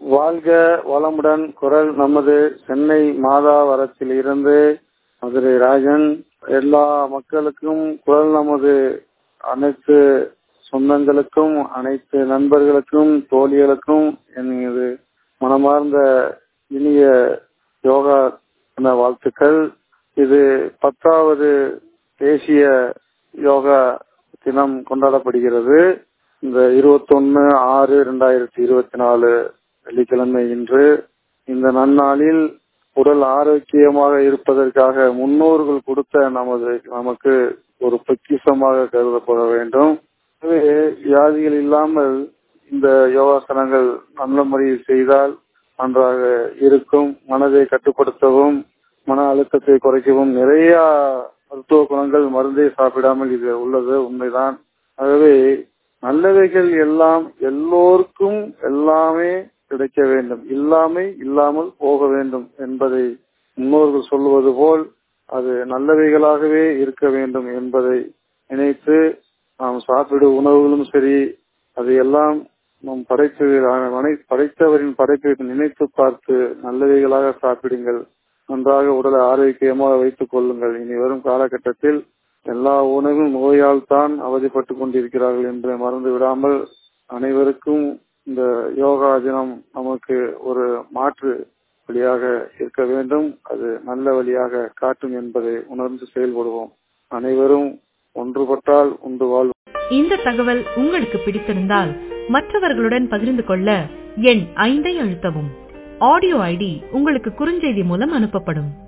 வாழ்க வளமுடன். குரல் நமது சென்னை மாதாவரத்தில் இருந்து மதுரை ராஜன். எல்லா மக்களுக்கும், குரல் நமது அனைத்து சொந்தங்களுக்கும், அனைத்து நண்பர்களுக்கும், தோழிகளுக்கும் எனது மனமார்ந்த இனிய யோகா தின வாழ்த்துக்கள். இது 10வது தேசிய யோகா தினம் கொண்டாடப்படுகிறது. இந்த 21/6/2024 வெள்ளிக்கிழமை இன்று. இந்த நன்னாளில் உடல் ஆரோக்கியமாக இருப்பதற்காக முன்னோர்கள் கொடுத்த நமக்கு ஒரு பொக்கிஷமாக கருதப்பட வேண்டும். வியாதிகள் இல்லாமல் இந்த யோகாசனங்கள் நல்ல முறையில் செய்தால் நன்றாக இருக்கும். மனதை கட்டுப்படுத்தவும், மன அழுத்தத்தை குறைக்கவும் நிறைய மருத்துவ குணங்கள், மருந்தை சாப்பிடாமல் இது உள்ளது, உண்மைதான். ஆகவே நல்லவைகள் எல்லாம் எல்லோருக்கும் எல்லாமே கிடைக்க வேண்டும், இல்லாமல் போக வேண்டும் என்பதை முன்னோர்கள் சொல்லுவது போல் அது நல்லவைகளாகவே இருக்க வேண்டும் என்பதை நினைத்து நாம் சாப்பிடும் உணவுகளும் சரி, அதையெல்லாம் நம் படைத்தவரின் படைப்பை நினைத்து பார்த்து நல்லவைகளாக சாப்பிடுங்கள். நன்றாக உடலை ஆரோக்கியமாக வைத்துக் கொள்ளுங்கள். இனி வரும் காலகட்டத்தில் எல்லா உணவும் நோயால் தான் அவதிப்பட்டுக் கொண்டிருக்கிறார்கள் என்று மறந்து விடாமல் அனைவருக்கும் இந்த யோகா தினம் நமக்கு ஒரு மாற்று வழியாக இருக்க வேண்டும். அது நல்ல வழியாக காட்டும் என்பதை உணர்ந்து செயல்படுவோம். அனைவரும் ஒன்றுபட்டால் உண்டு வாழ்வு. இந்த தகவல் உங்களுக்கு பிடித்திருந்தால் மற்றவர்களுடன் பகிர்ந்து கொள்ள எண் 5 அழுத்தவும். ஆடியோ ஐடி உங்களுக்கு குறுஞ்செய்தி மூலம் அனுப்பப்படும்.